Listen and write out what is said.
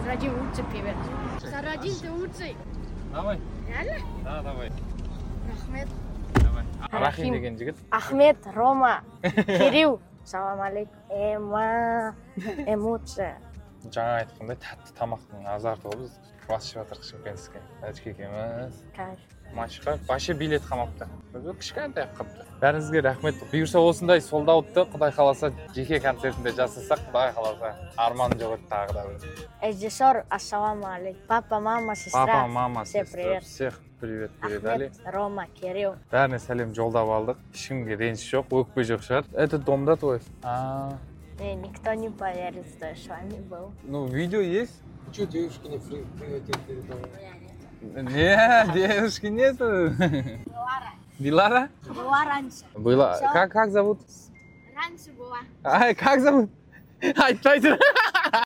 Сарадин лучший певец. Сарадин, ты лучший. Давай. Реально? Да, давай. Рахмет. Давай. Рахим деген жігіт. Ахмед, Рома, Кирилл. Салам алейкум. Эмоция. Жаңа айтқандай тәтті тамақтың азарты ғой біз квас ішіп жатырмық Шымкентске. Әжке екеуміз. Кайф. Матчқа вообще билет қамапты. Кішкентай қылыпты. Бәріңізге рахмет. Бұйырса осындай солдаутты Құдай қаласа жеке концертінде жасасақ, Құдай қаласа арман жоқ еді тағы да бір. Режиссер, ассаламу алейкум. Папа, мама, сестра. Папа, мама, Все сестра. привет. Всех привет передали. Ахмед, Рома, Кирилл. Бәріне сәлем жолдап алдық. Ешкімге реніш жоқ, өкпе жоқ шығар. Это домда твой? Никто не поверит, что я с вами был. Ну, видео есть? Че девушки не приводят перед домом? Нет, девушки нету. Дилара. Дилара? Была раньше. Была. Всё. Как зовут? Раньше была. Ай, как зовут? Айтпай тұр.